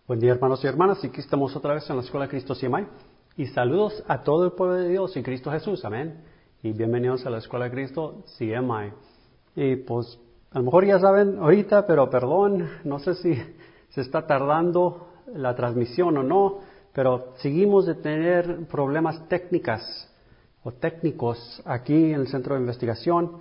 Buen día, hermanos y hermanas. Aquí estamos otra vez en la Escuela Cristo CMI. Y saludos a todo el pueblo de Dios y Cristo Jesús. Amén. Y bienvenidos a la Escuela Cristo CMI. Y pues, a lo mejor ya saben ahorita, pero perdón, no sé si se está tardando la transmisión o no, pero seguimos de tener problemas técnicos aquí en el Centro de Investigación.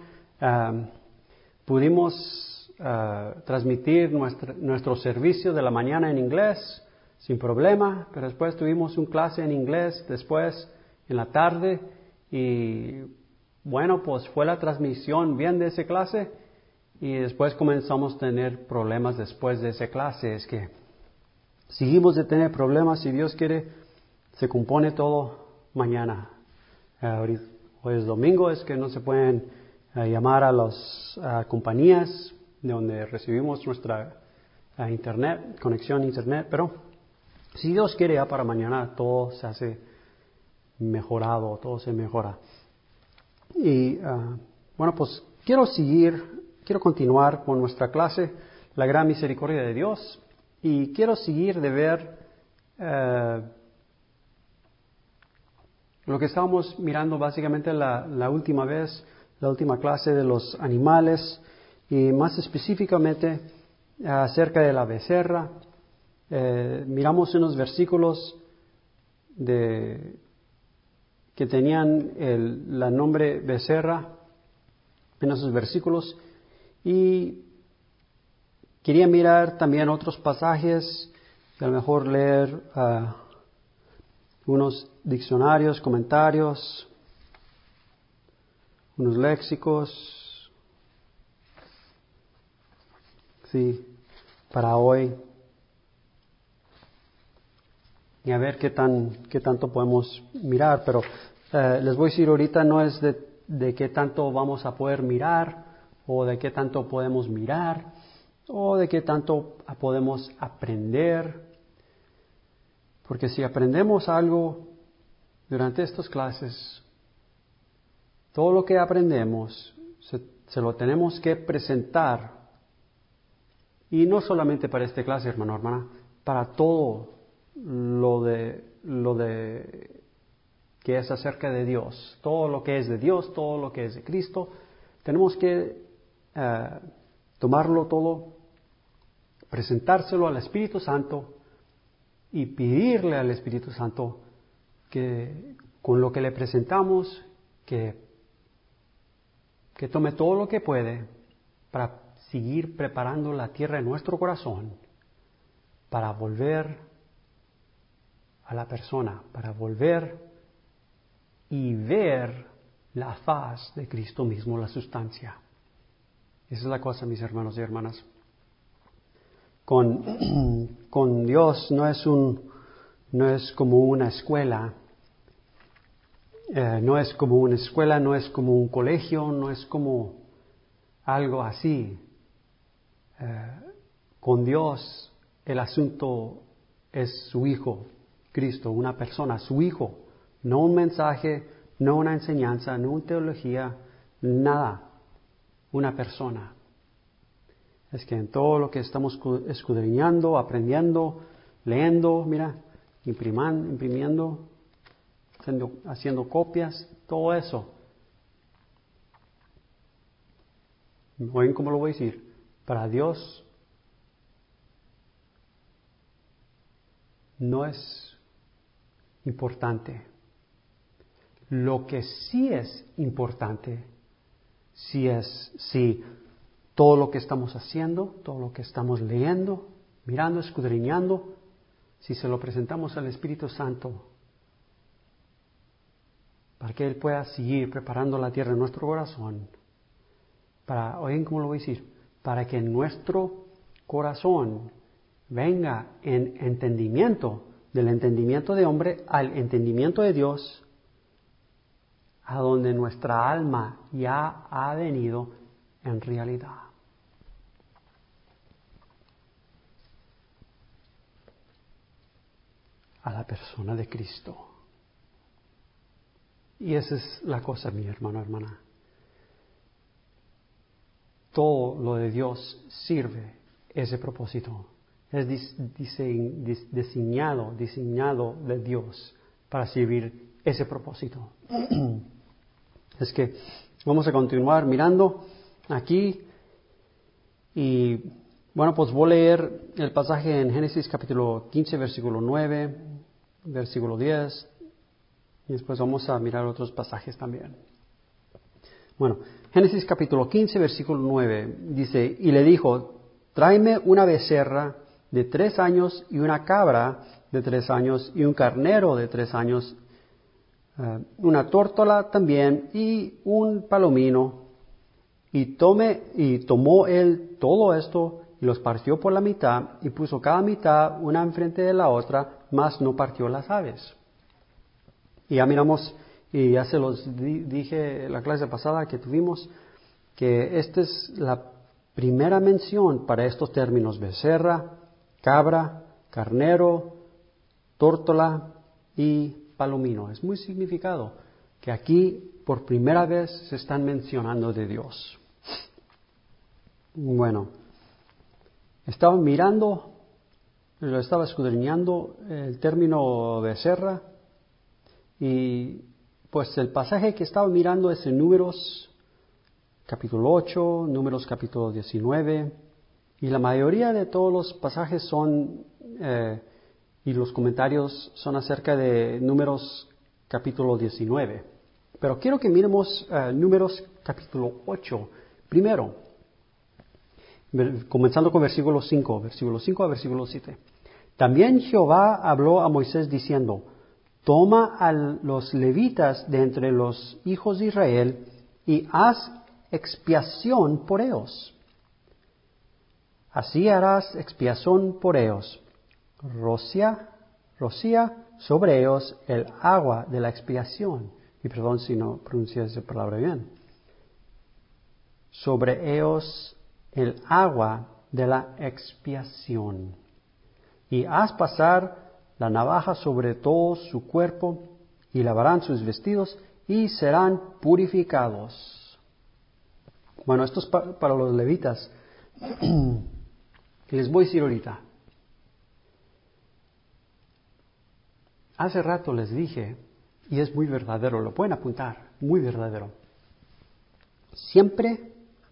Pudimos transmitir nuestro servicio de la mañana en inglés sin problema, pero después tuvimos una clase en inglés después en la tarde y bueno, pues fue la transmisión bien de esa clase y después comenzamos a tener problemas después de esa clase. Es que seguimos de tener problemas, si Dios quiere se compone todo mañana. Hoy es domingo, es que no se pueden llamar a las compañías de donde recibimos nuestra internet, conexión a internet, pero si Dios quiere ya para mañana todo se hace mejorado, todo se mejora. Y bueno, pues quiero continuar con nuestra clase, la gran misericordia de Dios, y quiero seguir de ver lo que estábamos mirando básicamente la última vez, la última clase de los animales, y más específicamente acerca de la becerra. Miramos unos versículos que tenían el nombre becerra en esos versículos, y quería mirar también otros pasajes, y a lo mejor leer unos diccionarios, comentarios, unos léxicos, sí, para hoy, y a ver qué tanto podemos mirar. Pero les voy a decir ahorita no es de qué tanto vamos a poder mirar, o de qué tanto podemos mirar, o de qué tanto podemos aprender. Porque si aprendemos algo durante estas clases, todo lo que aprendemos se lo tenemos que presentar. Y no solamente para esta clase, hermano, hermana, para todo lo de que es acerca de Dios, todo lo que es de Dios, todo lo que es de Cristo, tenemos que tomarlo todo, presentárselo al Espíritu Santo y pedirle al Espíritu Santo que con lo que le presentamos, que tome todo lo que puede para seguir preparando la tierra en nuestro corazón para volver a la persona, para volver y ver la faz de Cristo mismo, la sustancia. Esa es la cosa, mis hermanos y hermanas. Con Dios no es como una escuela, no es como un colegio, no es como algo así. Con Dios el asunto es su Hijo, Cristo, una persona, su Hijo, no un mensaje, no una enseñanza, no una teología, nada, una persona. Es que en todo lo que estamos escudriñando, aprendiendo, leyendo, mira, imprimiendo, haciendo copias, todo eso. ¿Oyen cómo lo voy a decir? Para Dios no es importante. Lo que sí es importante, si todo lo que estamos haciendo, todo lo que estamos leyendo, mirando, escudriñando, si se lo presentamos al Espíritu Santo, para que Él pueda seguir preparando la tierra en nuestro corazón, ¿oyen cómo lo voy a decir? Para que en nuestro corazón venga en entendimiento, del entendimiento de hombre al entendimiento de Dios, a donde nuestra alma ya ha venido en realidad. A la persona de Cristo. Y esa es la cosa, mi hermano, hermana. Todo lo de Dios sirve ese propósito. es diseñado de Dios para servir ese propósito. Es que vamos a continuar mirando aquí y bueno, pues voy a leer el pasaje en Génesis capítulo 15, versículo 9, versículo 10 y después vamos a mirar otros pasajes también. Bueno, Génesis capítulo 15, versículo 9 dice, y le dijo, tráeme una becerra de 3 años y una cabra de 3 años y un carnero de 3 años, una tórtola también y un palomino. Y tomó él todo esto y los partió por la mitad y puso cada mitad una enfrente de la otra, mas no partió las aves. Y ya miramos, y ya se los dije en la clase pasada que tuvimos, que esta es la primera mención para estos términos: becerra, cabra, carnero, tórtola y palomino. Es muy significado que aquí por primera vez se están mencionando de Dios. Bueno, estaba mirando, lo estaba escudriñando el término becerra y pues el pasaje que estaba mirando es en Números capítulo 8, Números capítulo 19 y la mayoría de todos los pasajes son y los comentarios son acerca de Números capítulo 19. Pero quiero que miremos Números capítulo 8 primero, comenzando con versículo 5 a versículo 7. También Jehová habló a Moisés diciendo, toma a los levitas de entre los hijos de Israel y haz expiación por ellos. Así harás expiación por ellos. Rocía sobre ellos el agua de la expiación. Y perdón si no pronuncié esa palabra bien. Sobre ellos el agua de la expiación. Y haz pasar la navaja sobre todo su cuerpo, y lavarán sus vestidos, y serán purificados. Bueno, esto es para los levitas. Les voy a decir ahorita. Hace rato les dije, y es muy verdadero, lo pueden apuntar, muy verdadero. Siempre,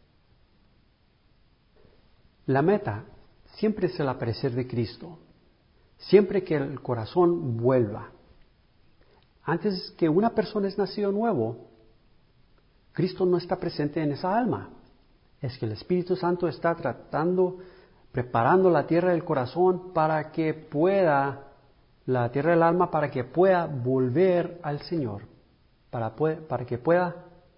la meta siempre es el aparecer de Cristo. Siempre que el corazón vuelva. Antes que una persona es nacido nuevo, Cristo no está presente en esa alma. Es que el Espíritu Santo está preparando la tierra del corazón para que pueda, la tierra del alma para que pueda volver al Señor, para que pueda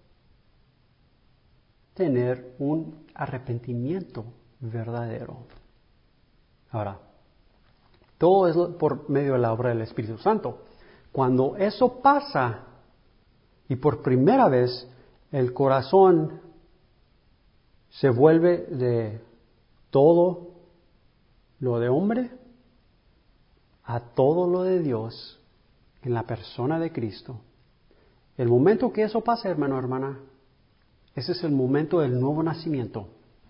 tener un arrepentimiento verdadero. Ahora, todo es por medio de la obra del Espíritu Santo. Cuando eso pasa y por primera vez el corazón se vuelve de todo lo de hombre a todo lo de Dios en la persona de Cristo. El momento que eso pasa, hermano, hermana, ese es el momento del nuevo nacimiento.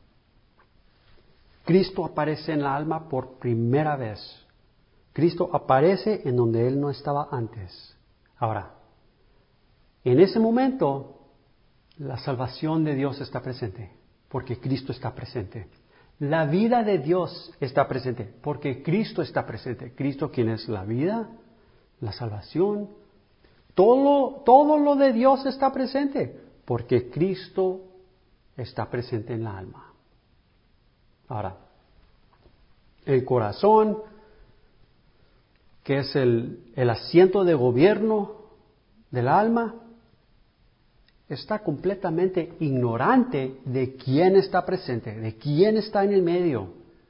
Cristo aparece en la alma por primera vez. Cristo aparece en donde Él no estaba antes. Ahora, en ese momento, la salvación de Dios está presente, porque Cristo está presente. La vida de Dios está presente, porque Cristo está presente. Cristo, quien es la vida, la salvación, todo lo de Dios está presente, porque Cristo está presente en la alma. Ahora, el corazón, que es el asiento de gobierno del alma, está completamente ignorante de quién está presente, de quién está en el medio.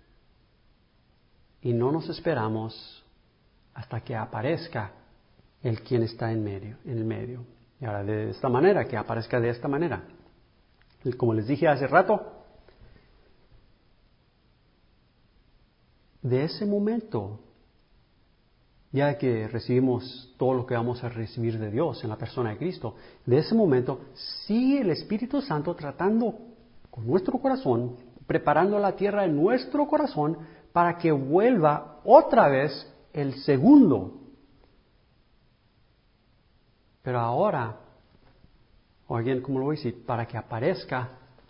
Y no nos esperamos hasta que aparezca el quien está en el medio. Y ahora de esta manera, que aparezca de esta manera. Como les dije hace rato, de ese momento, ya que recibimos todo lo que vamos a recibir de Dios en la persona de Cristo, de ese momento sigue el Espíritu Santo tratando con nuestro corazón preparando la tierra en nuestro corazón para que vuelva otra vez el segundo. Pero ahora, o bien, ¿cómo lo voy a decir? Para que aparezca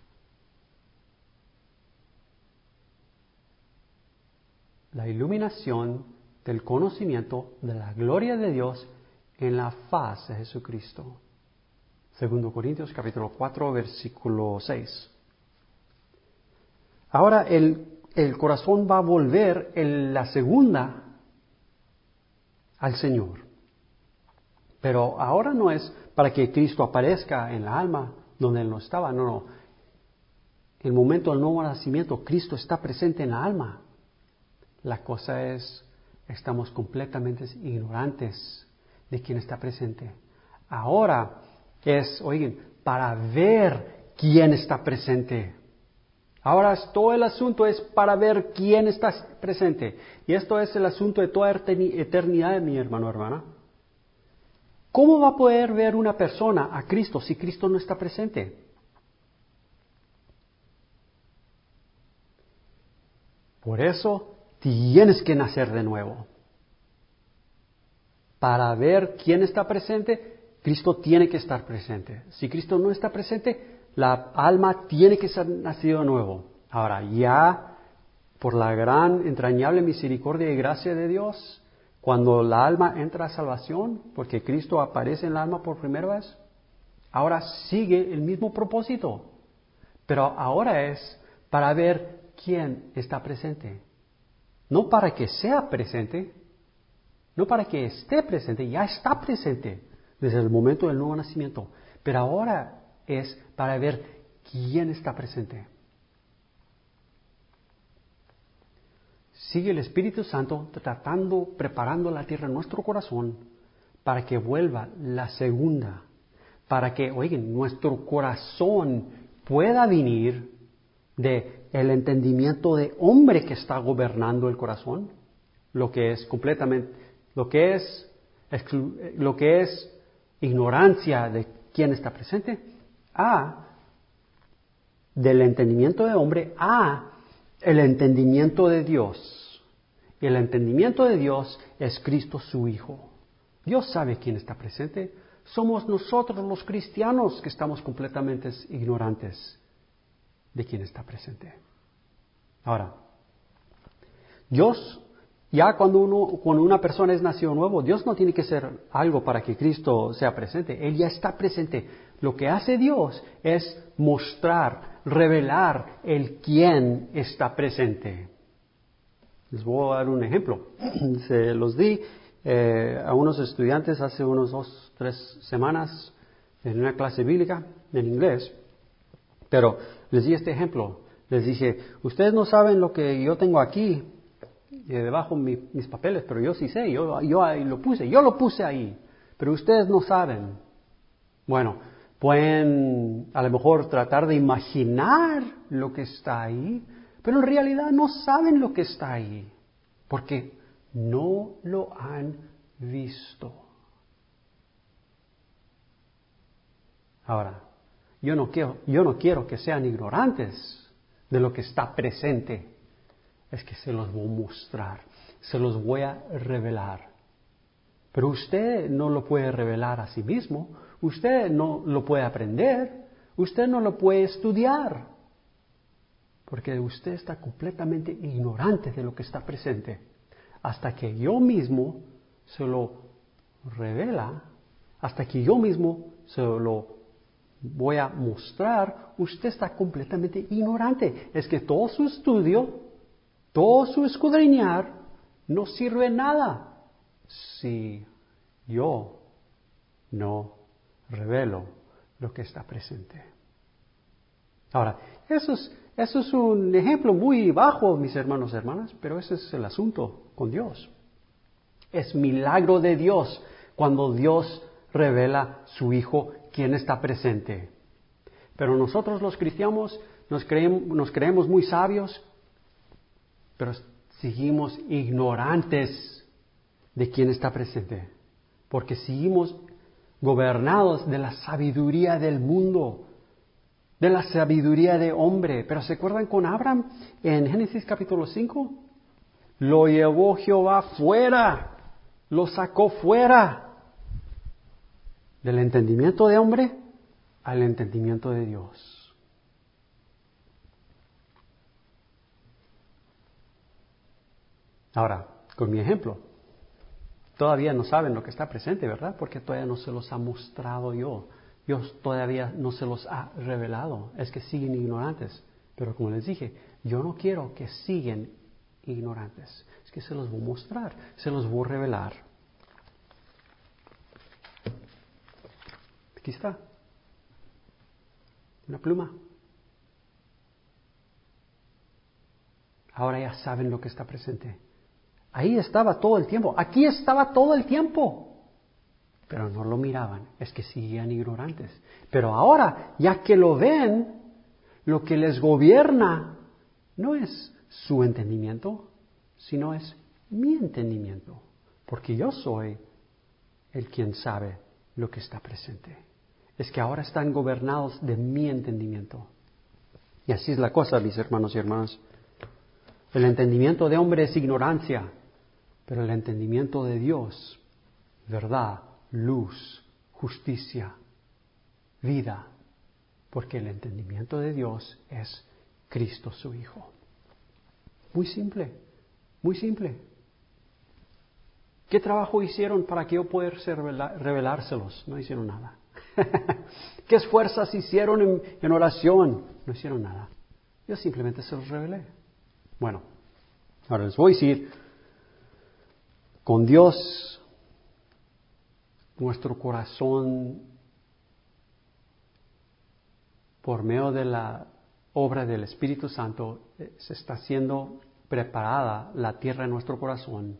la iluminación del conocimiento de la gloria de Dios en la faz de Jesucristo. 2 Corintios capítulo 4, versículo 6. Ahora el corazón va a volver en la segunda al Señor. Pero ahora no es para que Cristo aparezca en la alma donde Él no estaba, no. En el momento del nuevo nacimiento, Cristo está presente en la alma. La cosa es, estamos completamente ignorantes de quién está presente. Ahora es, oigan, para ver quién está presente. Ahora todo el asunto es para ver quién está presente. Y esto es el asunto de toda eternidad, mi hermano, hermana. ¿Cómo va a poder ver una persona a Cristo si Cristo no está presente? Por eso tienes que nacer de nuevo. Para ver quién está presente, Cristo tiene que estar presente. Si Cristo no está presente, la alma tiene que ser nacido de nuevo. Ahora, ya por la gran, entrañable misericordia y gracia de Dios, cuando la alma entra a salvación, porque Cristo aparece en el alma por primera vez, ahora sigue el mismo propósito. Pero ahora es para ver quién está presente. No para que sea presente, no para que esté presente, ya está presente desde el momento del nuevo nacimiento. Pero ahora es para ver quién está presente. Sigue el Espíritu Santo preparando la tierra en nuestro corazón para que vuelva la segunda, para que, oigan, nuestro corazón pueda venir de el entendimiento de hombre que está gobernando el corazón, lo que es completamente, lo que es ignorancia de quién está presente, del entendimiento de hombre a el entendimiento de Dios. Y el entendimiento de Dios es Cristo su Hijo. Dios sabe quién está presente. Somos nosotros los cristianos que estamos completamente ignorantes de quién está presente. Ahora, Dios, ya cuando una persona es nacido nuevo, Dios no tiene que hacer algo para que Cristo sea presente. Él ya está presente. Lo que hace Dios es mostrar, revelar el quién está presente. Les voy a dar un ejemplo. Se los di a unos estudiantes hace unos 2-3 semanas en una clase bíblica en inglés. Pero les di este ejemplo. Les dije, ustedes no saben lo que yo tengo aquí debajo mis papeles, pero yo sí sé, yo ahí lo puse ahí, pero ustedes no saben. Bueno, pueden a lo mejor tratar de imaginar lo que está ahí, pero en realidad no saben lo que está ahí, porque no lo han visto. Ahora, yo no quiero que sean ignorantes de lo que está presente. Es que se los voy a mostrar, se los voy a revelar. Pero usted no lo puede revelar a sí mismo, usted no lo puede aprender, usted no lo puede estudiar, porque usted está completamente ignorante de lo que está presente. Hasta que yo mismo se lo revela, hasta que yo mismo se lo voy a mostrar, usted está completamente ignorante. Es que todo su estudio, todo su escudriñar no sirve nada si yo no revelo lo que está presente. Ahora, eso es un ejemplo muy bajo, mis hermanos y hermanas, pero ese es el asunto con Dios. Es milagro de Dios cuando Dios revela su Hijo, quien está presente. Pero nosotros los cristianos nos creemos muy sabios, pero seguimos ignorantes de quién está presente, porque seguimos gobernados de la sabiduría del mundo, de la sabiduría de hombre. Pero ¿se acuerdan con Abraham en Génesis capítulo 5? Lo llevó Jehová fuera, lo sacó fuera del entendimiento de hombre al entendimiento de Dios. Ahora, con mi ejemplo, todavía no saben lo que está presente, ¿verdad? Porque todavía no se los ha mostrado yo. Dios todavía no se los ha revelado. Es que siguen ignorantes. Pero como les dije, yo no quiero que sigan ignorantes. Es que se los voy a mostrar, se los voy a revelar. Aquí está. Una pluma. Ahora ya saben lo que está presente. Ahí estaba todo el tiempo. Aquí estaba todo el tiempo. Pero no lo miraban. Es que seguían ignorantes. Pero ahora, ya que lo ven, lo que les gobierna no es su entendimiento, sino es mi entendimiento. Porque yo soy el quien sabe lo que está presente. Es que ahora están gobernados de mi entendimiento. Y así es la cosa, mis hermanos y hermanas. El entendimiento de hombre es ignorancia, pero el entendimiento de Dios, verdad, luz, justicia, vida, porque el entendimiento de Dios es Cristo su Hijo. Muy simple, muy simple. ¿Qué trabajo hicieron para que yo pueda revelárselos? No hicieron nada. ¿Qué esfuerzos hicieron en oración? No hicieron nada. Yo simplemente se los revelé. Bueno, ahora les voy a decir, con Dios, nuestro corazón, por medio de la obra del Espíritu Santo, se está siendo preparada la tierra en nuestro corazón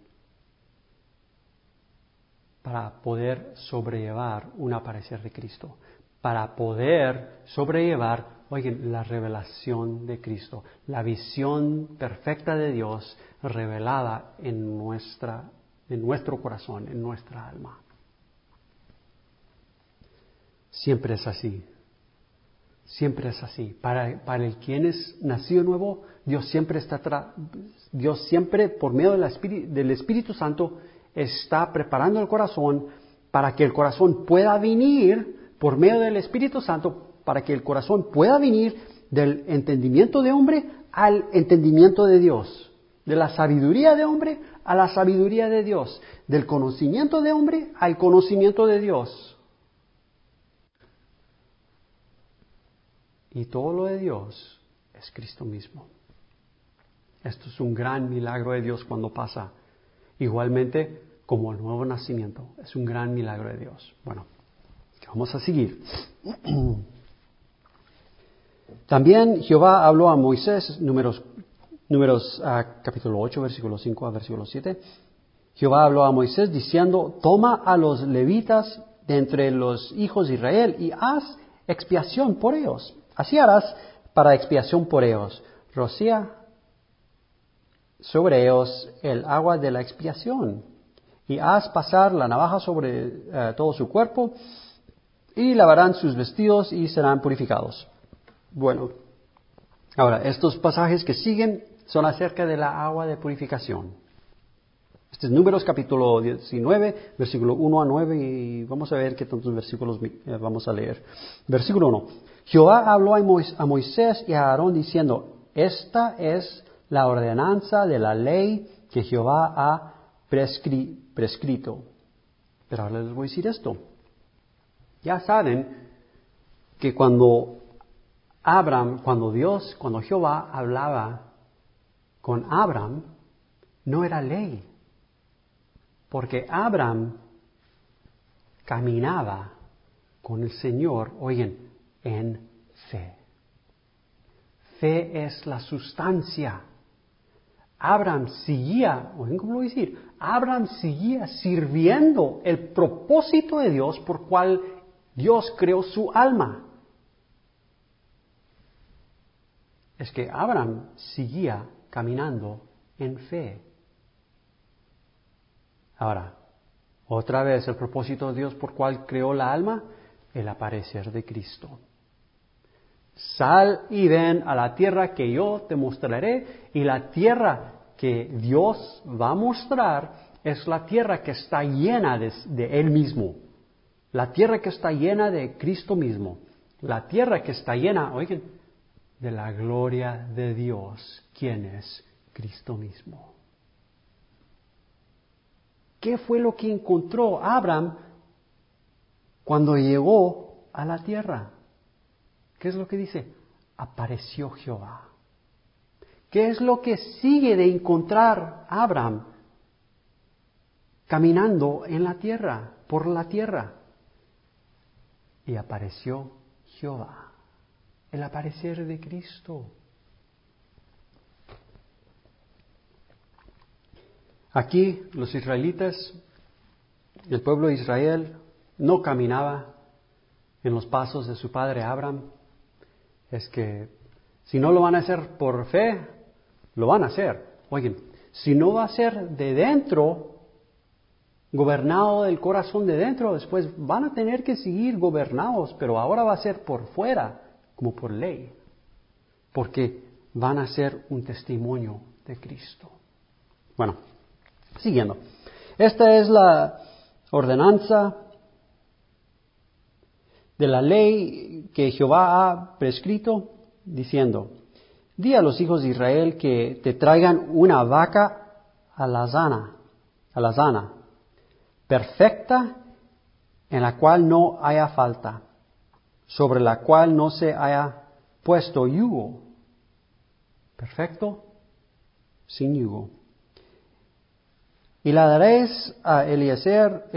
para poder sobrellevar un aparecer de Cristo, para poder sobrellevar, oigan, la revelación de Cristo, la visión perfecta de Dios revelada en nuestro corazón, en nuestra alma. Siempre es así. Siempre es así. Para el quien es nacido nuevo, Dios siempre por medio del Espíritu Santo está preparando el corazón para que el corazón pueda venir por medio del Espíritu Santo, para que el corazón pueda venir del entendimiento de hombre al entendimiento de Dios, de la sabiduría de hombre a la sabiduría de Dios, del conocimiento de hombre al conocimiento de Dios. Y todo lo de Dios es Cristo mismo. Esto es un gran milagro de Dios cuando pasa. Igualmente como el nuevo nacimiento. Es un gran milagro de Dios. Bueno, vamos a seguir. También Jehová habló a Moisés, números capítulo 8, versículo 5 a versículo 7. Jehová habló a Moisés diciendo, toma a los levitas de entre los hijos de Israel y haz expiación por ellos. Así harás para expiación por ellos. Rocía sobre ellos el agua de la expiación. Y haz pasar la navaja sobre todo su cuerpo, y lavarán sus vestidos y serán purificados. Bueno, ahora, estos pasajes que siguen son acerca de la agua de purificación. Este es Números capítulo 19, versículo 1 a 9, y vamos a ver qué tantos versículos vamos a leer. Versículo 1. Jehová habló a Moisés y a Aarón diciendo, esta es la ordenanza de la ley que Jehová ha prescrito. Pero ahora les voy a decir esto. Ya saben que cuando Jehová hablaba con Abraham, no era ley. Porque Abraham caminaba con el Señor, oigan, en fe. Fe es la sustancia. Abraham seguía, oigan cómo lo voy a decir, Abraham seguía sirviendo el propósito de Dios por cual Dios creó su alma. Es que Abraham seguía caminando en fe. Ahora, otra vez el propósito de Dios por cual creó la alma, el aparecer de Cristo. Sal y ven a la tierra que yo te mostraré, y la tierra que Dios va a mostrar es la tierra que está llena de Él mismo, la tierra que está llena de Cristo mismo, la tierra que está llena, oigan, de la gloria de Dios, quien es Cristo mismo. ¿Qué fue lo que encontró Abraham cuando llegó a la tierra? ¿Qué es lo que dice? Apareció Jehová. ¿Qué es lo que sigue de encontrar Abraham caminando en la tierra, por la tierra? Y apareció Jehová, el aparecer de Cristo. Aquí los israelitas, el pueblo de Israel, no caminaba en los pasos de su padre Abraham. Es que si no lo van a hacer por fe, lo van a hacer. Oigan, si no va a ser de dentro, gobernado del corazón de dentro, después van a tener que seguir gobernados, pero ahora va a ser por fuera, como por ley, porque van a ser un testimonio de Cristo. Bueno, siguiendo. Esta es la ordenanza de la ley que Jehová ha prescrito, diciendo: di a los hijos de Israel que te traigan una vaca alazana, perfecta, en la cual no haya falta, sobre la cual no se haya puesto yugo. Perfecto, sin yugo. Y la daréis a Eleazar,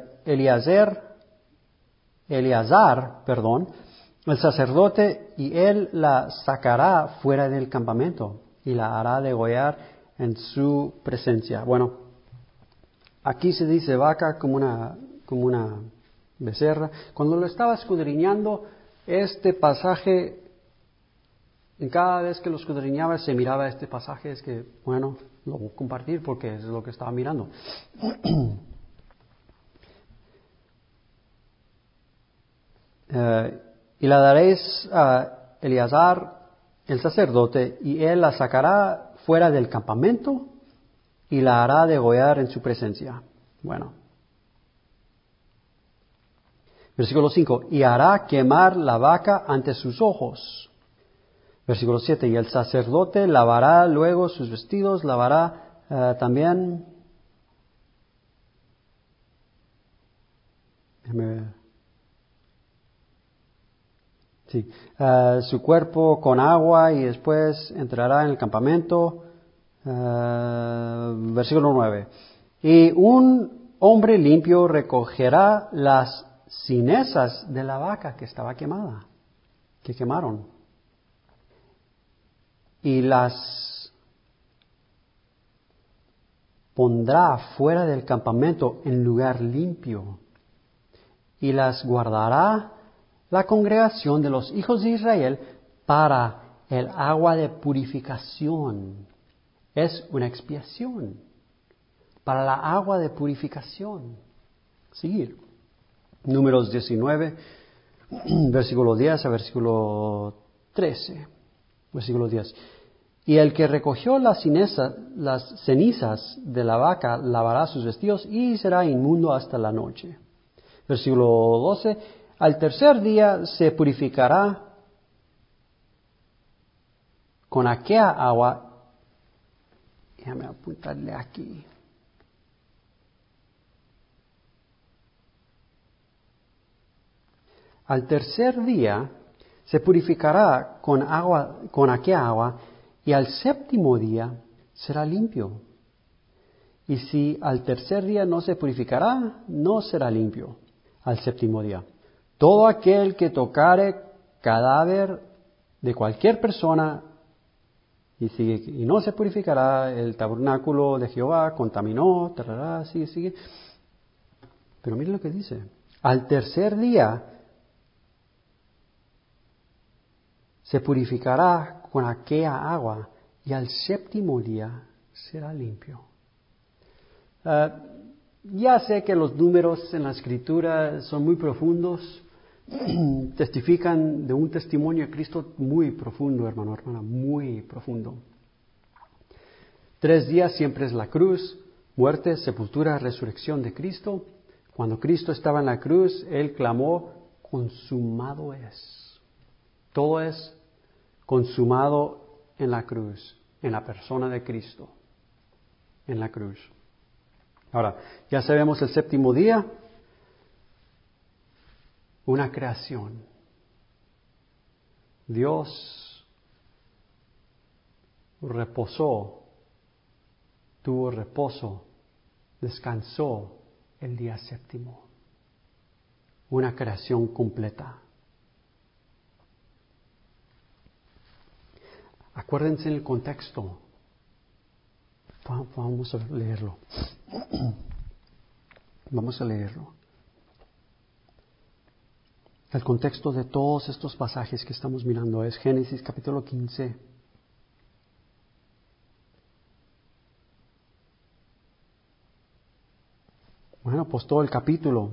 el sacerdote, y él la sacará fuera del campamento y la hará degollar en su presencia. Bueno, aquí se dice vaca como una becerra. Cuando lo estaba escudriñando, este pasaje, cada vez que lo escudriñaba se miraba este pasaje, es que, bueno, lo voy a compartir porque es lo que estaba mirando. Y la daréis a Eleazar, el sacerdote, y él la sacará fuera del campamento y la hará degollar en su presencia. Bueno. Versículo 5. Y hará quemar la vaca ante sus ojos. Versículo 7. Y el sacerdote lavará luego sus vestidos, lavará también. Déjame ver. Sí, su cuerpo con agua y después entrará en el campamento. Versículo 9. Y un hombre limpio recogerá las cenizas de la vaca que estaba quemada, que quemaron, y las pondrá fuera del campamento en lugar limpio, y las guardará la congregación de los hijos de Israel para el agua de purificación. Es una expiación para la agua de purificación. Seguir. Números 19, versículo 10 a versículo 13. Versículo 10. Y el que recogió las cenizas de la vaca lavará sus vestidos y será inmundo hasta la noche. Versículo 12. Al tercer día se purificará con aquella agua. Déjame apuntarle aquí. Al tercer día se purificará con aquella agua, y al séptimo día será limpio. Y si al tercer día no se purificará, no será limpio al séptimo día. Todo aquel que tocare cadáver de cualquier persona y no se purificará, el tabernáculo de Jehová contaminó, sigue. Pero mire lo que dice. Al tercer día se purificará con aquella agua y al séptimo día será limpio. Ya sé que los números en la Escritura son muy profundos, testifican de un testimonio de Cristo muy profundo, hermano, hermana, muy profundo. 3 días siempre es la cruz, muerte, sepultura, resurrección de Cristo. Cuando Cristo estaba en la cruz, Él clamó, consumado es. Todo es consumado en la cruz, en la persona de Cristo, en la cruz. Ahora, ya sabemos el 7º día, una creación. Dios reposó, tuvo reposo, descansó el día 7º. Una creación completa. Acuérdense en el contexto. Vamos a leerlo. Vamos a leerlo. El contexto de todos estos pasajes que estamos mirando es Génesis capítulo 15. Bueno, pues todo el capítulo.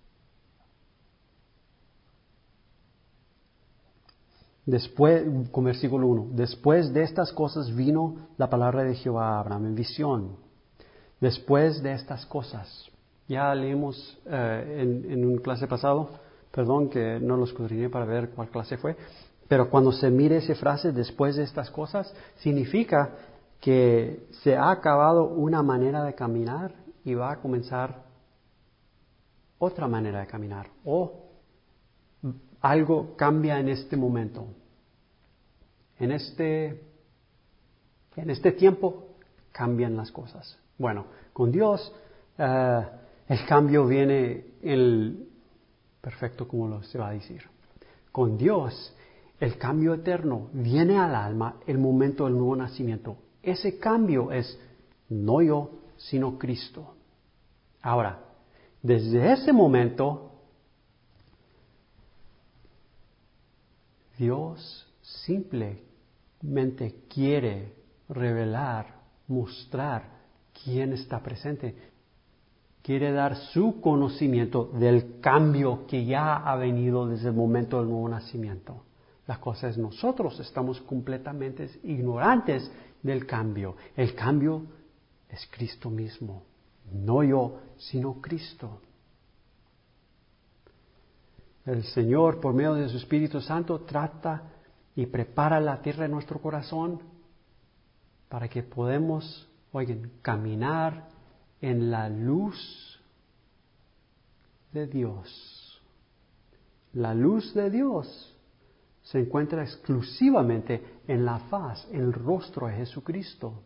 Después, con versículo 1, después de estas cosas vino la palabra de Jehová a Abraham en visión. Después de estas cosas. Ya leímos en un clase pasado, perdón que no lo escudriñé para ver cuál clase fue, pero cuando se mire esa frase, después de estas cosas, significa que se ha acabado una manera de caminar y va a comenzar otra manera de caminar, o algo cambia en este momento. En este tiempo cambian las cosas. Bueno, con Dios el cambio viene perfecto, como se va a decir. Con Dios el cambio eterno viene al alma el momento del nuevo nacimiento. Ese cambio es no yo, sino Cristo. Ahora, desde ese momento, Dios simplemente quiere revelar, mostrar quién está presente. Quiere dar su conocimiento del cambio que ya ha venido desde el momento del nuevo nacimiento. La cosa es, nosotros estamos completamente ignorantes del cambio. El cambio es Cristo mismo. No yo, sino Cristo. El Señor, por medio de su Espíritu Santo, trata y prepara la tierra en nuestro corazón para que podamos, caminar en la luz de Dios. La luz de Dios se encuentra exclusivamente en la faz, en el rostro de Jesucristo.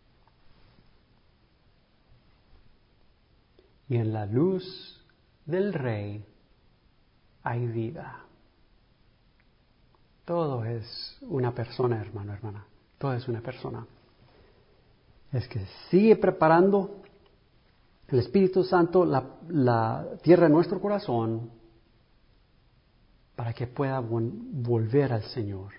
Y en la luz del Rey hay vida. Todo es una persona, hermano, hermana. Todo es una persona. Es que sigue preparando el Espíritu Santo la tierra en nuestro corazón para que pueda volver al Señor.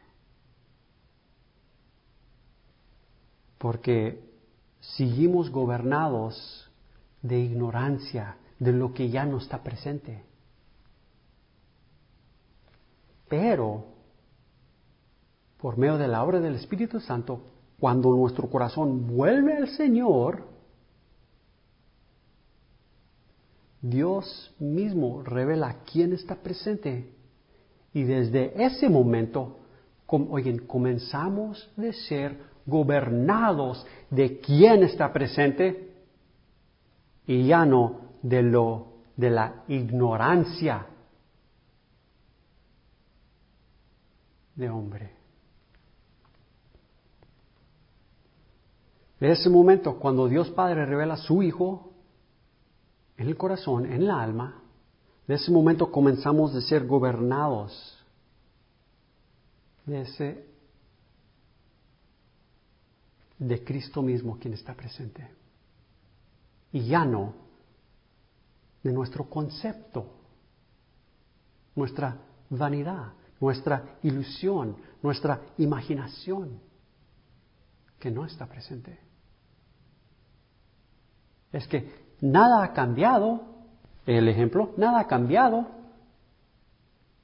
Porque seguimos gobernados de ignorancia de lo que ya no está presente. Pero, por medio de la obra del Espíritu Santo, cuando nuestro corazón vuelve al Señor, Dios mismo revela quién está presente. Y desde ese momento, comenzamos de ser gobernados de quién está presente y ya no de la ignorancia de hombre. De ese momento, cuando Dios Padre revela a su Hijo en el corazón, en el alma, de ese momento comenzamos de ser gobernados de Cristo mismo, quien está presente. Y ya no de nuestro concepto, nuestra vanidad, nuestra ilusión, nuestra imaginación, que no está presente. Es que nada ha cambiado, el ejemplo, nada ha cambiado,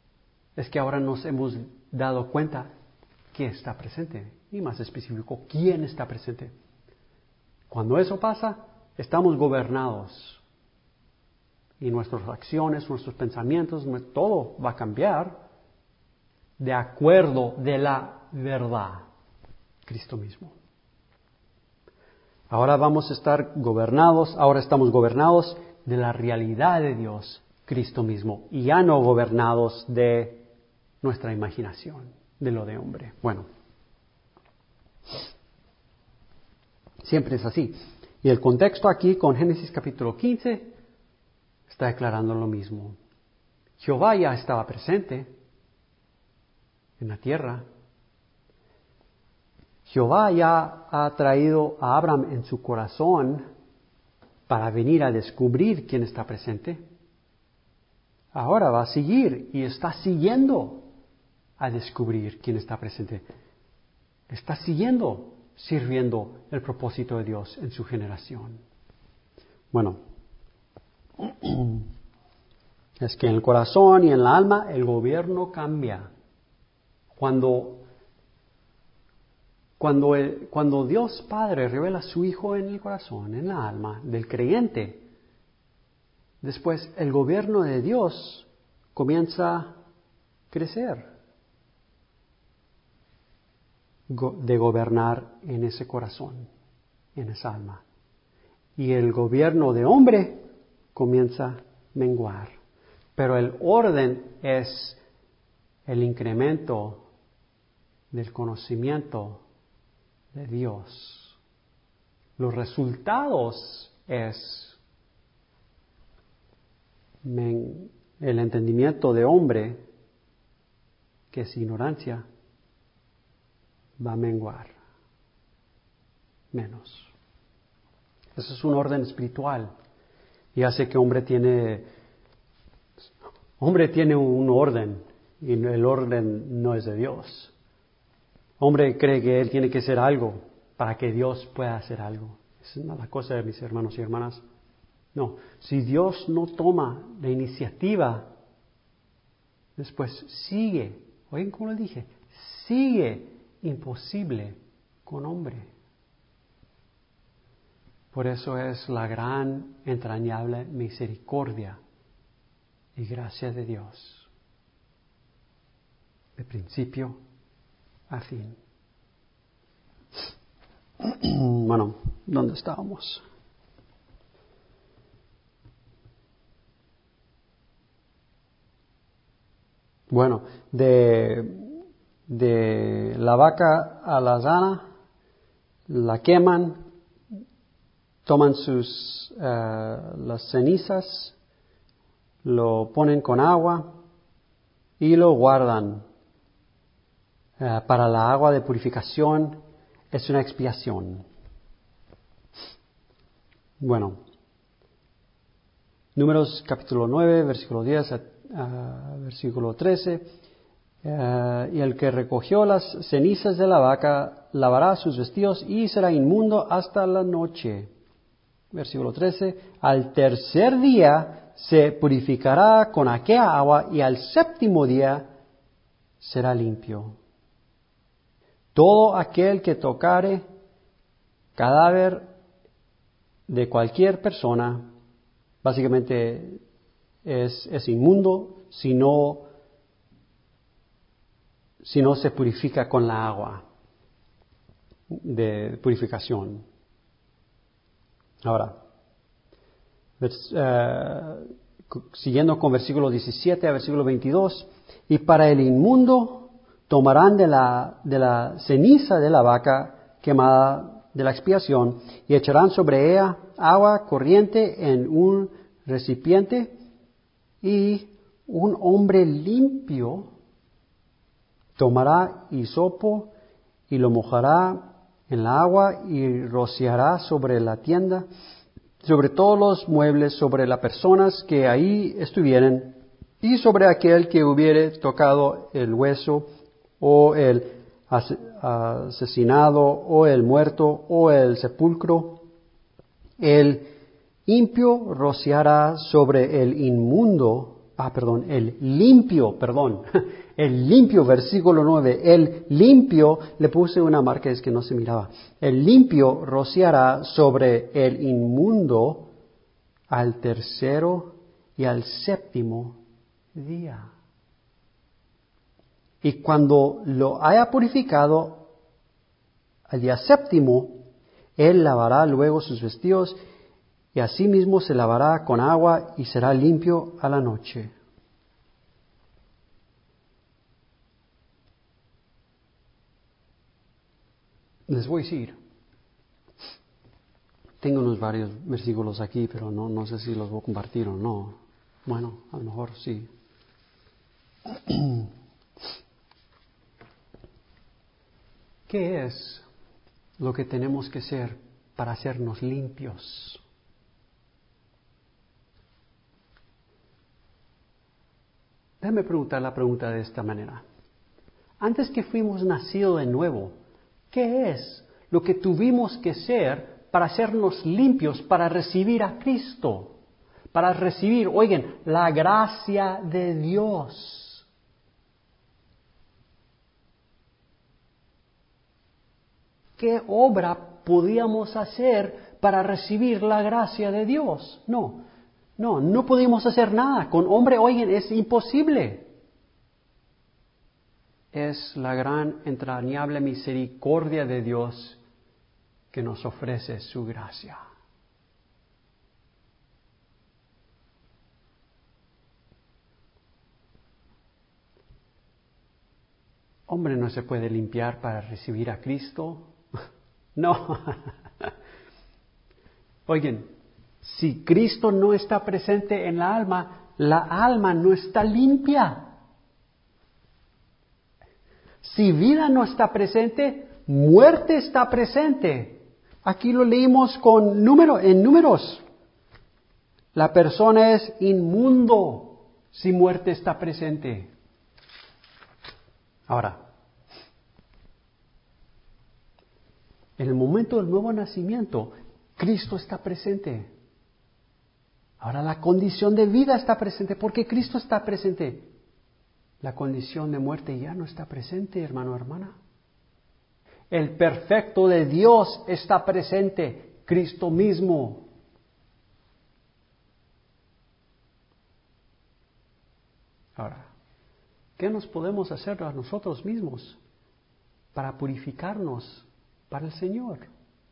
es que ahora nos hemos dado cuenta que está presente. Y más específico, ¿quién está presente? Cuando eso pasa, estamos gobernados. Y nuestras acciones, nuestros pensamientos, todo va a cambiar de acuerdo de la verdad, Cristo mismo. Ahora vamos a estar gobernados, ahora estamos gobernados de la realidad de Dios, Cristo mismo, y ya no gobernados de nuestra imaginación, de lo de hombre. Bueno, siempre es así. Y el contexto aquí con Génesis capítulo 15 está declarando lo mismo. Jehová ya estaba presente en la tierra. Jehová ya ha traído a Abraham en su corazón para venir a descubrir quién está presente. Ahora va a seguir y está siguiendo a descubrir quién está presente. Está siguiendo, sirviendo el propósito de Dios en su generación. Bueno, es que en el corazón y en la alma el gobierno cambia. Cuando Dios Padre revela a su Hijo en el corazón, en la alma del creyente, después el gobierno de Dios comienza a crecer, de gobernar en ese corazón, en esa alma. Y el gobierno de hombre comienza a menguar. Pero el orden es el incremento del conocimiento de Dios. Los resultados es el entendimiento de hombre, que es ignorancia, va a menguar menos. Eso es un orden espiritual y hace que hombre tiene un orden y el orden no es de Dios. Hombre cree que él tiene que hacer algo para que Dios pueda hacer algo. Esa es la cosa de mis hermanos y hermanas. No, si Dios no toma la iniciativa, después sigue, oigan como le dije, sigue imposible con hombre. Por eso es la gran, entrañable misericordia y gracia de Dios, de principio a fin. Bueno, ¿dónde estábamos? Bueno, de la vaca a la asna, la queman, toman las cenizas, lo ponen con agua y lo guardan. Para la agua de purificación es una expiación. Bueno, Números capítulo 9, versículo 10 a versículo 13. Y el que recogió las cenizas de la vaca lavará sus vestidos y será inmundo hasta la noche. Versículo 13. Al tercer día se purificará con aquella agua y al séptimo día será limpio. Todo aquel que tocare cadáver de cualquier persona, básicamente es inmundo si no se purifica con la agua de purificación. Ahora, siguiendo con versículo 17 a versículo 22, y para el inmundo tomarán de la ceniza de la vaca quemada de la expiación y echarán sobre ella agua corriente en un recipiente, y un hombre limpio tomará hisopo y lo mojará en la agua y rociará sobre la tienda, sobre todos los muebles, sobre las personas que ahí estuvieren y sobre aquel que hubiere tocado el hueso o el asesinado o el muerto o el sepulcro. El impío rociará sobre el inmundo el limpio, versículo 9, el limpio, le puse una marca, es que no se miraba, el limpio rociará sobre el inmundo al tercero y al séptimo día. Y cuando lo haya purificado al día séptimo, él lavará luego sus vestidos y asimismo se lavará con agua y será limpio a la noche. Les voy a decir, tengo unos varios versículos aquí, pero no sé si los voy a compartir o no. Bueno, a lo mejor sí. ¿Qué es lo que tenemos que hacer para hacernos limpios? Déjame preguntar la pregunta de esta manera. Antes que fuimos nacidos de nuevo, ¿qué es lo que tuvimos que hacer para hacernos limpios, para recibir a Cristo? Para recibir, oigan, la gracia de Dios. ¿Qué obra podíamos hacer para recibir la gracia de Dios? No podíamos hacer nada. Con hombre, oigan, es imposible. Es la gran, entrañable misericordia de Dios que nos ofrece su gracia. Hombre no se puede limpiar para recibir a Cristo. No. Oigan, si Cristo no está presente en la alma no está limpia. Si vida no está presente, muerte está presente. Aquí lo leímos en números. La persona es inmundo si muerte está presente. Ahora, en el momento del nuevo nacimiento, Cristo está presente. Ahora la condición de vida está presente porque Cristo está presente. La condición de muerte ya no está presente, hermano o hermana. El perfecto de Dios está presente, Cristo mismo. Ahora, ¿qué nos podemos hacer a nosotros mismos para purificarnos para el Señor?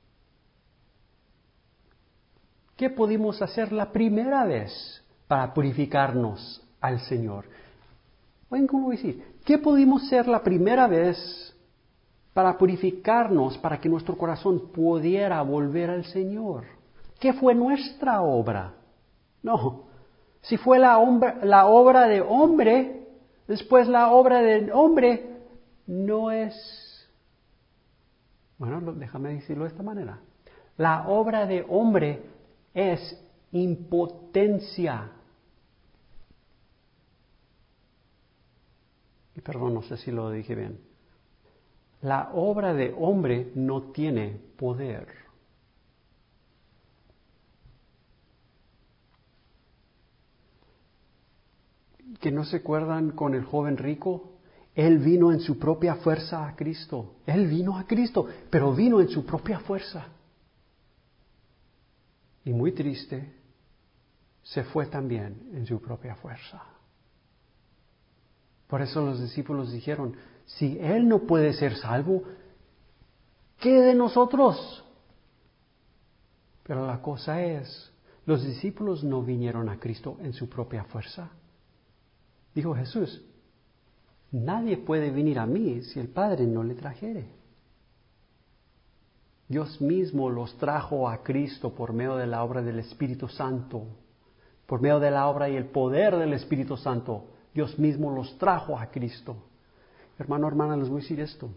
¿Qué pudimos hacer la primera vez para purificarnos al Señor? Oigan, ¿cómo voy a decir? ¿Qué pudimos hacer la primera vez para purificarnos, para que nuestro corazón pudiera volver al Señor? ¿Qué fue nuestra obra? No. Si fue la obra de hombre, después la obra del hombre no es... Bueno, déjame decirlo de esta manera. La obra de hombre es impotencia. Y perdón, no sé si lo dije bien. La obra de hombre no tiene poder. ¿Que no se acuerdan con el joven rico? Él vino en su propia fuerza a Cristo. Él vino a Cristo, pero vino en su propia fuerza. Y muy triste, se fue también en su propia fuerza. Por eso los discípulos dijeron, si Él no puede ser salvo, ¿qué de nosotros? Pero la cosa es, los discípulos no vinieron a Cristo en su propia fuerza. Dijo Jesús, nadie puede venir a mí si el Padre no le trajere. Dios mismo los trajo a Cristo por medio de la obra del Espíritu Santo, por medio de la obra y el poder del Espíritu Santo. Dios mismo los trajo a Cristo. Hermano, hermana, les voy a decir esto.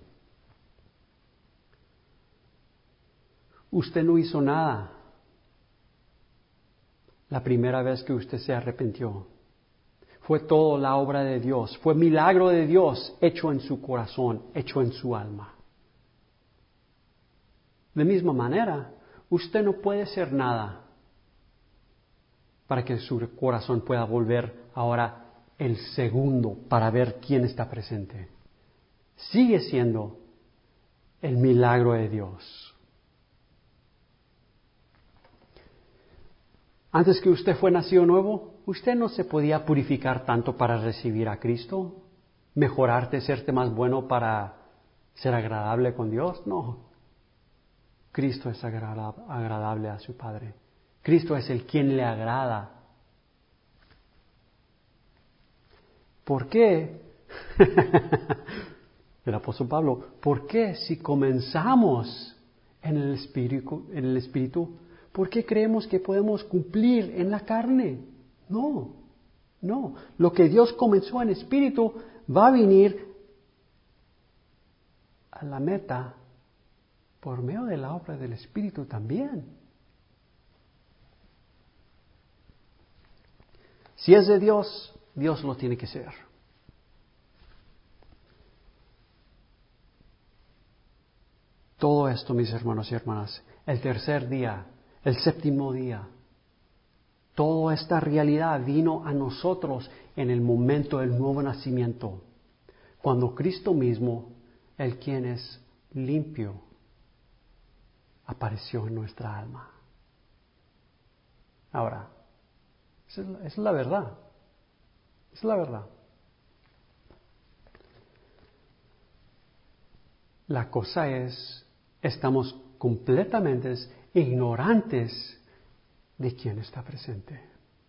Usted no hizo nada la primera vez que usted se arrepintió. Fue todo la obra de Dios. Fue milagro de Dios hecho en su corazón, hecho en su alma. De misma manera, usted no puede hacer nada para que su corazón pueda volver ahora el segundo para ver quién está presente. Sigue siendo el milagro de Dios. Antes que usted fue nacido nuevo, usted no se podía purificar tanto para recibir a Cristo, mejorarte, serte más bueno para ser agradable con Dios. No, Cristo es agradable a su Padre. Cristo es el quien le agrada. ¿Por qué? El apóstol Pablo, ¿por qué si comenzamos en el Espíritu, ¿por qué creemos que podemos cumplir en la carne? No. Lo que Dios comenzó en Espíritu va a venir a la meta por medio de la obra del Espíritu también. Si es de Dios, Dios lo tiene que ser. Todo esto, mis hermanos y hermanas, el tercer día, el séptimo día, toda esta realidad vino a nosotros en el momento del nuevo nacimiento, cuando Cristo mismo, el quien es limpio, apareció en nuestra alma. Ahora, esa es la verdad. Es la verdad. La cosa es, estamos completamente ignorantes de quién está presente.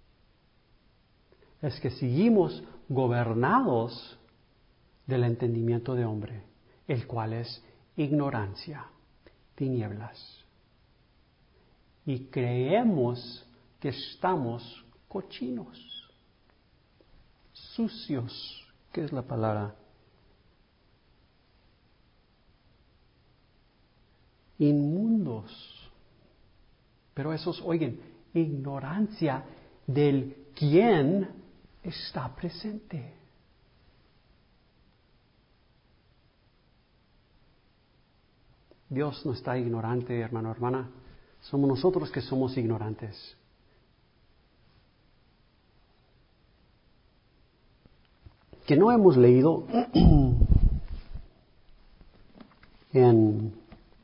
Es que seguimos gobernados del entendimiento de hombre, el cual es ignorancia, tinieblas. Y creemos que estamos cochinos, sucios. ¿Qué es la palabra? Inmundos. Pero eso es, oigan, ignorancia del quién está presente. Dios no está ignorante, hermano, hermana. Somos nosotros que somos ignorantes. Que no hemos leído en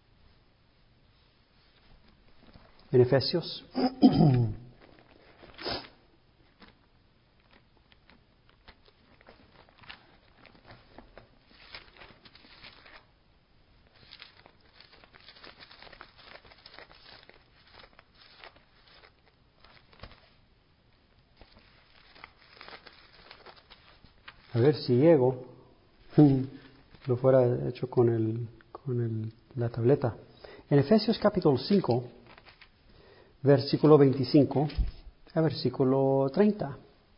Efesios. A ver si llego. Lo fuera hecho con la tableta. En Efesios capítulo 5, versículo 25 a versículo 30.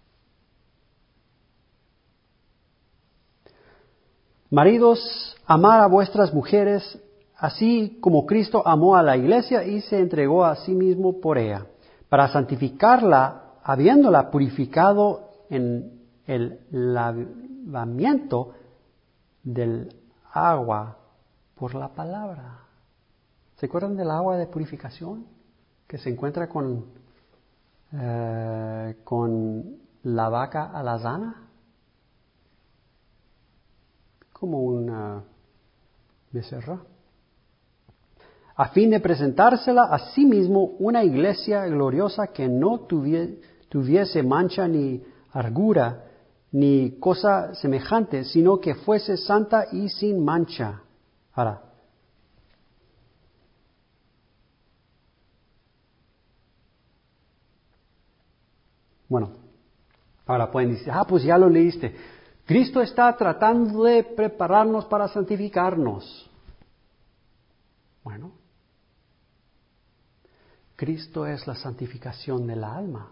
Maridos, amad a vuestras mujeres, así como Cristo amó a la iglesia y se entregó a sí mismo por ella, para santificarla, habiéndola purificado en el lavamiento del agua por la palabra. ¿Se acuerdan del agua de purificación que se encuentra con la vaca alazana? Como una becerra. A fin de presentársela a sí mismo una iglesia gloriosa que no tuviese mancha ni argura ni cosa semejante, sino que fuese santa y sin mancha. Ahora, bueno, ahora pueden decir, pues ya lo leíste. Cristo está tratando de prepararnos para santificarnos. Bueno, Cristo es la santificación de la alma.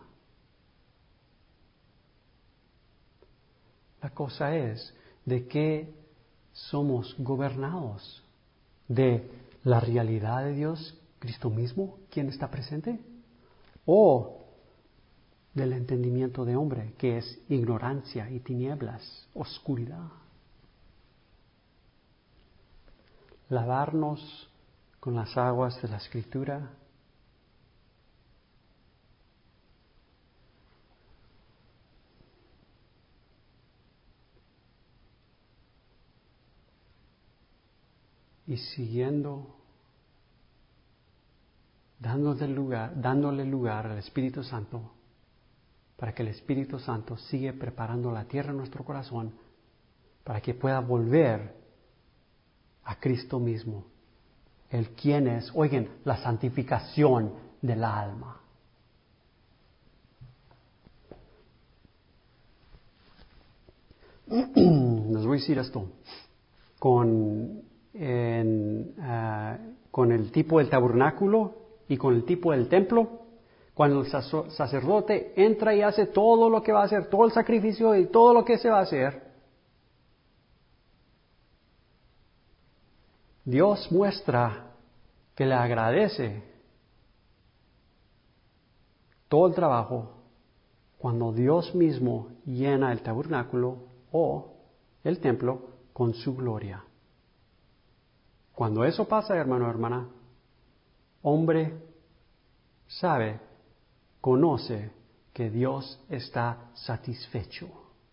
La cosa es de que somos gobernados de la realidad de Dios, Cristo mismo, quien está presente, o del entendimiento de hombre, que es ignorancia y tinieblas, oscuridad. Lavarnos con las aguas de la Escritura y siguiendo, dándole lugar al Espíritu Santo, para que el Espíritu Santo siga preparando la tierra en nuestro corazón, para que pueda volver a Cristo mismo, el quien es, oigan, la santificación del alma. Les voy a decir esto, con el tipo del tabernáculo y con el tipo del templo, cuando el sacerdote entra y hace todo lo que va a hacer, todo el sacrificio y todo lo que se va a hacer, Dios muestra que le agradece todo el trabajo cuando Dios mismo llena el tabernáculo o el templo con su gloria. Cuando eso pasa, hermano o hermana, hombre sabe, conoce que Dios está satisfecho.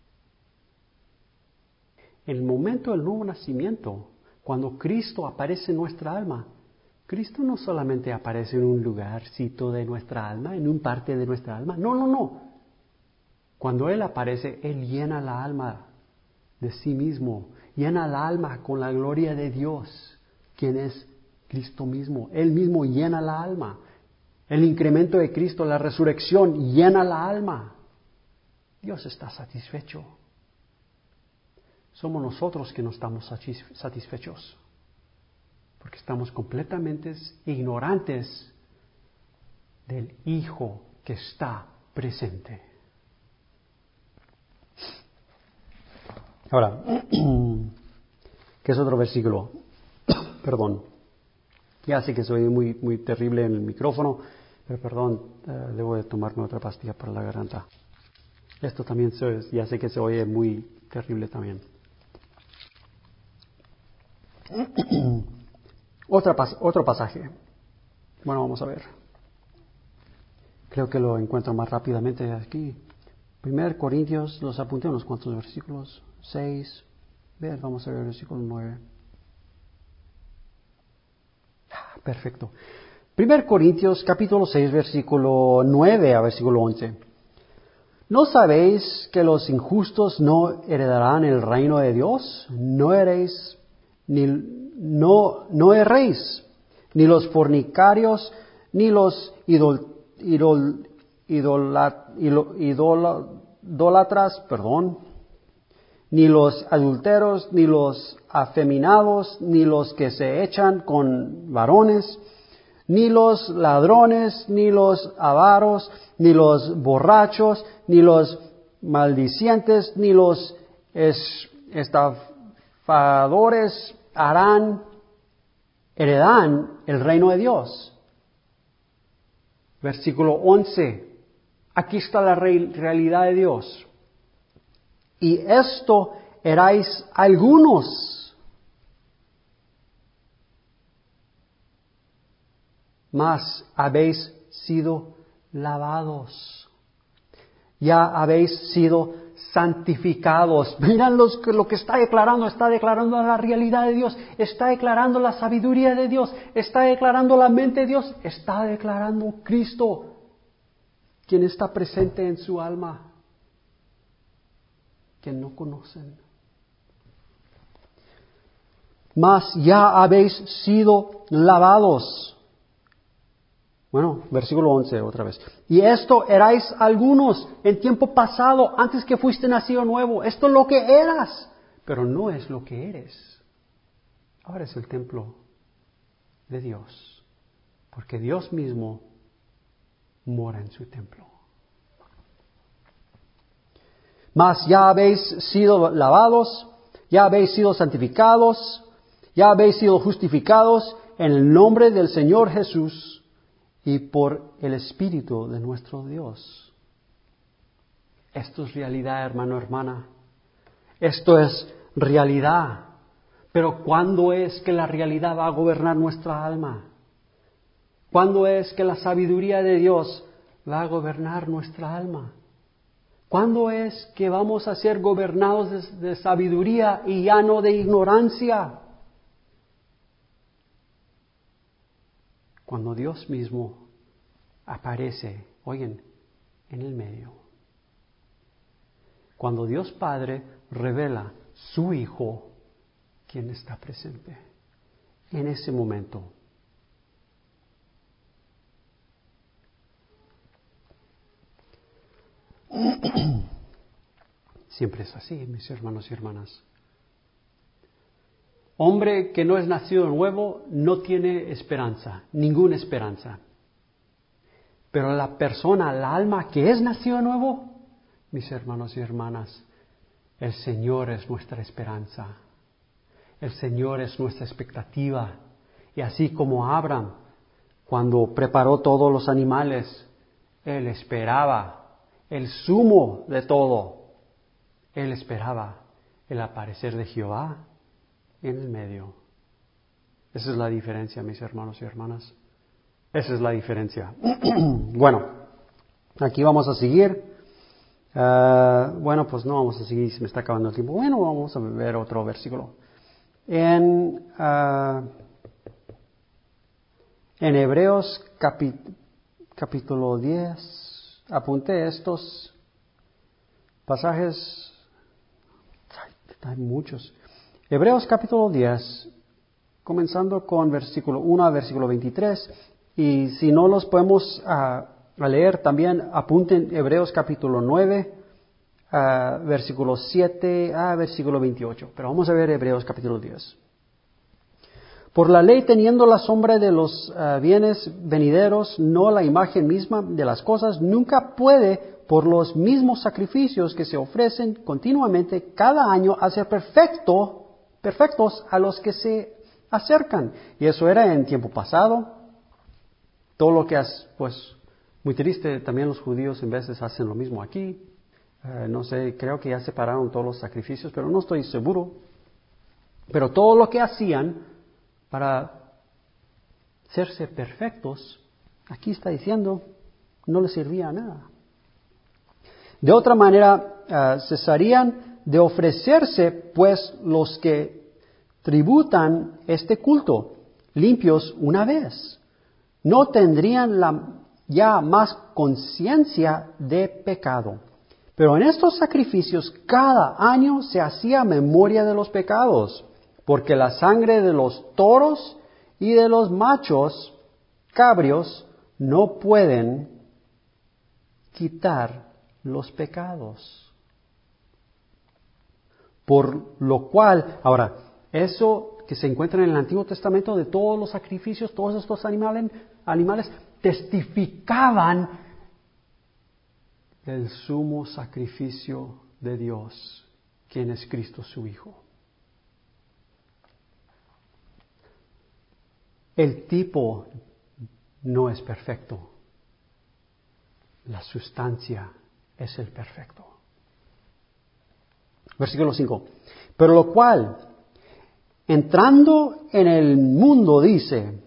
En el momento del nuevo nacimiento, cuando Cristo aparece en nuestra alma, Cristo no solamente aparece en un lugarcito de nuestra alma, en un parte de nuestra alma. No. Cuando Él aparece, Él llena la alma de sí mismo, llena la alma con la gloria de Dios, quien es Cristo mismo. Él mismo llena la alma. El incremento de Cristo, la resurrección, llena la alma. Dios está satisfecho. Somos nosotros que no estamos satisfechos, porque estamos completamente ignorantes del Hijo que está presente. Ahora, ¿qué es otro versículo? Perdón. Ya sé que soy muy terrible en el micrófono, pero perdón, debo de tomarme otra pastilla para la garganta. Esto también ya sé que se oye muy terrible también. Otro pasaje. Bueno, vamos a ver. Creo que lo encuentro más rápidamente aquí. 1 Corintios, los apunté unos cuantos versículos. 6. Vamos a ver el versículo 9. Perfecto. 1 Corintios capítulo 6, versículo 9 a versículo 11. ¿No sabéis que los injustos no heredarán el reino de Dios? No erréis, no erréis, ni los fornicarios, ni los idólatras, ni los adúlteros, ni los afeminados, ni los que se echan con varones, ni los ladrones, ni los avaros, ni los borrachos, ni los maldicientes, ni los estafadores heredarán el reino de Dios. Versículo 11. Aquí está la realidad de Dios. Y esto erais algunos, mas habéis sido lavados, ya habéis sido santificados. Miren lo que está declarando la realidad de Dios, está declarando la sabiduría de Dios, está declarando la mente de Dios, está declarando Cristo, quien está presente en su alma, que no conocen. Mas ya habéis sido lavados. Bueno, versículo 11 otra vez. Y esto erais algunos en tiempo pasado, antes que fuiste nacido nuevo. Esto es lo que eras, pero no es lo que eres. Ahora es el templo de Dios, porque Dios mismo mora en su templo. Mas ya habéis sido lavados, ya habéis sido santificados, ya habéis sido justificados en el nombre del Señor Jesús y por el Espíritu de nuestro Dios. Esto es realidad, hermano, hermana. Esto es realidad. Pero ¿cuándo es que la realidad va a gobernar nuestra alma? ¿Cuándo es que la sabiduría de Dios va a gobernar nuestra alma? ¿Cuándo es que vamos a ser gobernados de sabiduría y ya no de ignorancia? Cuando Dios mismo aparece, oigan, en el medio. Cuando Dios Padre revela su Hijo, quien está presente en ese momento. Siempre es así, mis hermanos y hermanas. Hombre que no es nacido nuevo no tiene esperanza, ninguna esperanza. Pero la persona, la alma que es nacido nuevo, mis hermanos y hermanas, el Señor es nuestra esperanza. El Señor es nuestra expectativa. Y así como Abraham, cuando preparó todos los animales, él esperaba el sumo de todo. Él esperaba el aparecer de Jehová en el medio. Esa es la diferencia, mis hermanos y hermanas. Esa es la diferencia. Bueno, aquí vamos a seguir. Bueno, pues no vamos a seguir, se me está acabando el tiempo. Bueno, vamos a ver otro versículo. En Hebreos capítulo 10, apunté estos pasajes. Hay muchos. Hebreos capítulo 10, comenzando con versículo 1 a versículo 23. Y si no los podemos a leer, también apunten Hebreos capítulo 9, versículo 7 a versículo 28. Pero vamos a ver Hebreos capítulo 10. Por la ley, teniendo la sombra de los bienes venideros, no la imagen misma de las cosas, nunca puede, por los mismos sacrificios que se ofrecen continuamente cada año, hacer perfectos a los que se acercan. Y eso era en tiempo pasado. Todo lo que pues, muy triste, también los judíos en veces hacen lo mismo aquí. No sé, creo que ya separaron todos los sacrificios, pero no estoy seguro. Pero todo lo que hacían para hacerse perfectos, aquí está diciendo, no les servía a nada. De otra manera, cesarían de ofrecerse, pues, los que tributan este culto, limpios una vez. No tendrían ya más conciencia de pecado. Pero en estos sacrificios cada año se hacía memoria de los pecados, porque la sangre de los toros y de los machos cabrios no pueden quitar los pecados. Por lo cual, ahora, eso que se encuentra en el Antiguo Testamento de todos los sacrificios, todos estos animales testificaban del sumo sacrificio de Dios, quien es Cristo su Hijo. El tipo no es perfecto, la sustancia es el perfecto. Versículo 5. Pero lo cual, entrando en el mundo, dice,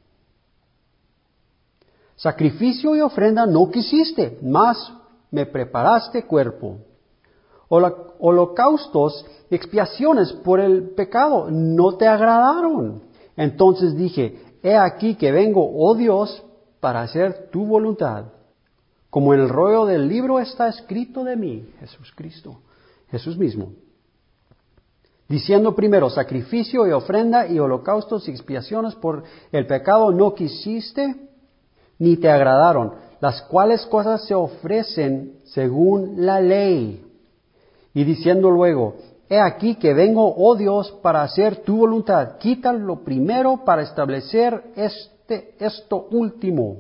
sacrificio y ofrenda no quisiste, mas me preparaste cuerpo. Holocaustos y expiaciones por el pecado no te agradaron. Entonces dije, he aquí que vengo, oh Dios, para hacer tu voluntad. Como en el rollo del libro está escrito de mí, Jesucristo, Jesús mismo. Diciendo primero, sacrificio y ofrenda y holocaustos y expiaciones por el pecado no quisiste, ni te agradaron, las cuales cosas se ofrecen según la ley. Y diciendo luego, he aquí que vengo, oh Dios, para hacer tu voluntad. Quita lo primero para establecer esto último.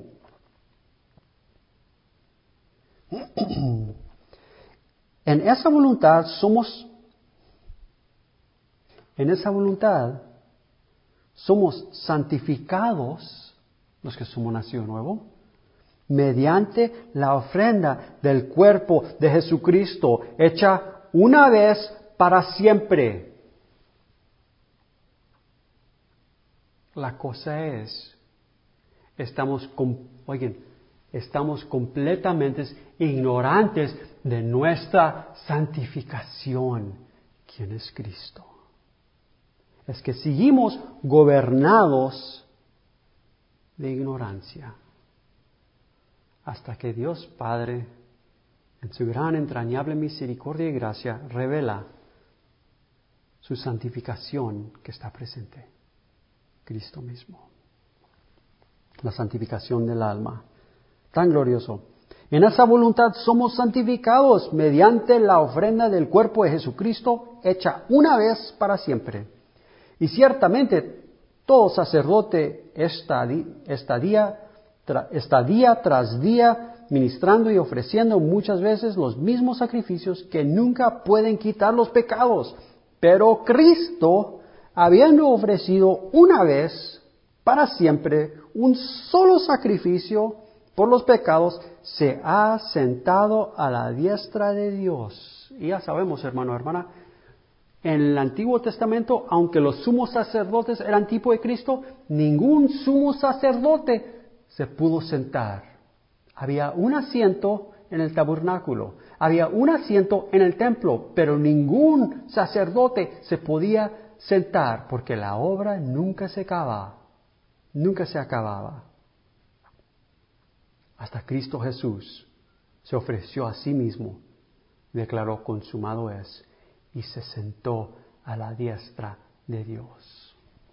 En esa voluntad somos santificados, los que somos nacido nuevo, mediante la ofrenda del cuerpo de Jesucristo, hecha una vez para siempre. La cosa es, estamos completamente ignorantes de nuestra santificación. ¿Quién es Cristo? Es que seguimos gobernados de ignorancia, hasta que Dios Padre, en su gran entrañable misericordia y gracia, revela su santificación que está presente, Cristo mismo. La santificación del alma, tan glorioso. En esa voluntad somos santificados mediante la ofrenda del cuerpo de Jesucristo, hecha una vez para siempre. Y ciertamente todo sacerdote está día tras día ministrando y ofreciendo muchas veces los mismos sacrificios que nunca pueden quitar los pecados. Pero Cristo, habiendo ofrecido una vez para siempre un solo sacrificio por los pecados, se ha sentado a la diestra de Dios. Y ya sabemos, hermano, hermana, en el Antiguo Testamento, aunque los sumos sacerdotes eran tipo de Cristo, ningún sumo sacerdote se pudo sentar. Había un asiento en el tabernáculo, había un asiento en el templo, pero ningún sacerdote se podía sentar porque la obra nunca se acababa. Hasta Cristo Jesús se ofreció a sí mismo, declaró consumado es, y se sentó a la diestra de Dios.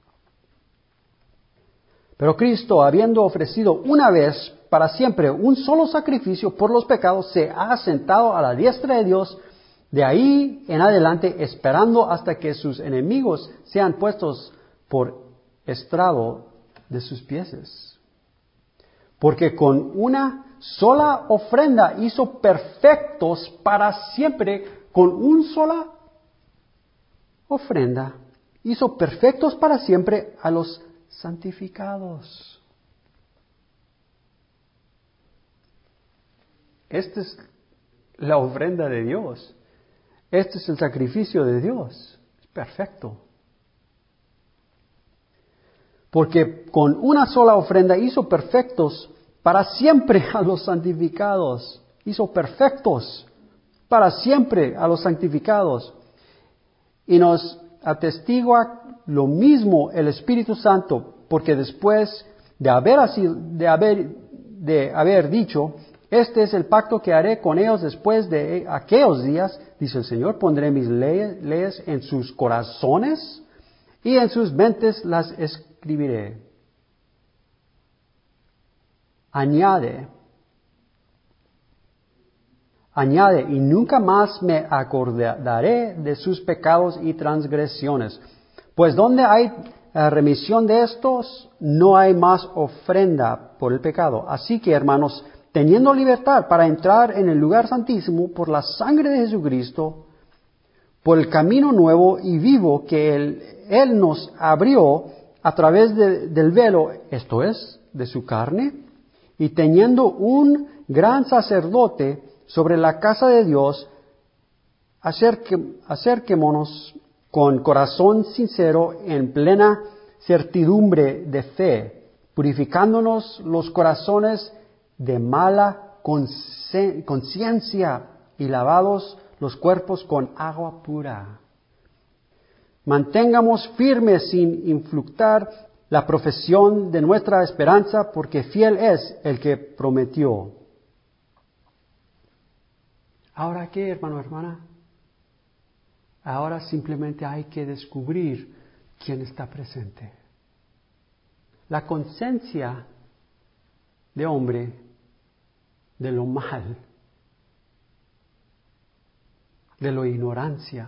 Pero Cristo, habiendo ofrecido una vez para siempre un solo sacrificio por los pecados, se ha sentado a la diestra de Dios, de ahí en adelante, esperando hasta que sus enemigos sean puestos por estrado de sus pies. Porque con una sola ofrenda hizo perfectos para siempre, con una sola ofrenda hizo perfectos para siempre a los santificados. Esta es la ofrenda de Dios. Este es el sacrificio de Dios. Es perfecto. Porque con una sola ofrenda hizo perfectos para siempre a los santificados. Hizo perfectos para siempre a los santificados. Y nos atestigua lo mismo el Espíritu Santo, porque después de haber dicho, este es el pacto que haré con ellos después de aquellos días, dice el Señor, pondré mis leyes en sus corazones y en sus mentes las escribiré. Añade, y nunca más me acordaré de sus pecados y transgresiones. Pues donde hay remisión de estos, no hay más ofrenda por el pecado. Así que, hermanos, teniendo libertad para entrar en el lugar santísimo por la sangre de Jesucristo, por el camino nuevo y vivo que Él nos abrió a través del velo, esto es, de su carne, y teniendo un gran sacerdote sobre la casa de Dios, acerquémonos con corazón sincero en plena certidumbre de fe, purificándonos los corazones de mala conciencia y lavados los cuerpos con agua pura. Mantengamos firmes sin influctuar la profesión de nuestra esperanza, porque fiel es el que prometió. ¿Ahora qué, hermano, hermana? Ahora simplemente hay que descubrir quién está presente. La conciencia de hombre de lo mal, de la ignorancia,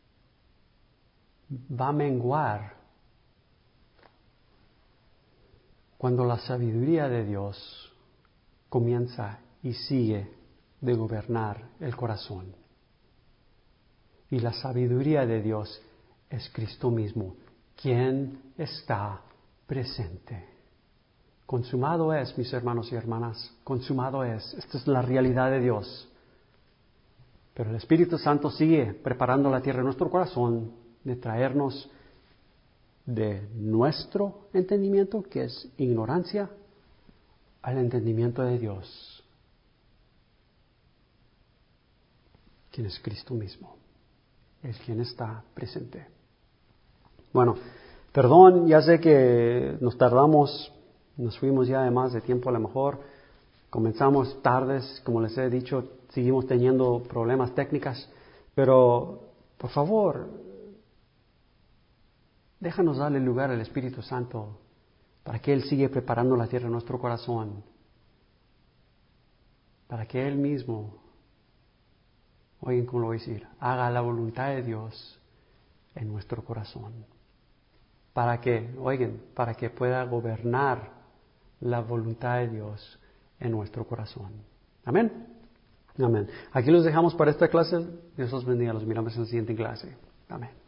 va a menguar cuando la sabiduría de Dios comienza y sigue de gobernar el corazón. Y la sabiduría de Dios es Cristo mismo, quien está presente. Consumado es, mis hermanos y hermanas, consumado es. Esta es la realidad de Dios. Pero el Espíritu Santo sigue preparando la tierra en nuestro corazón de traernos de nuestro entendimiento, que es ignorancia, al entendimiento de Dios, quien es Cristo mismo, es quien está presente. Bueno, perdón, ya sé que nos tardamos Nos fuimos ya de más de tiempo a lo mejor. Comenzamos tardes, como les he dicho, seguimos teniendo problemas técnicos, pero por favor, déjanos darle lugar al Espíritu Santo para que Él siga preparando la tierra en nuestro corazón, para que Él mismo, oigan cómo lo voy a decir, haga la voluntad de Dios en nuestro corazón, para que pueda gobernar la voluntad de Dios en nuestro corazón. Amén. Amén. Aquí los dejamos para esta clase. Dios los bendiga. Los miramos en la siguiente clase. Amén.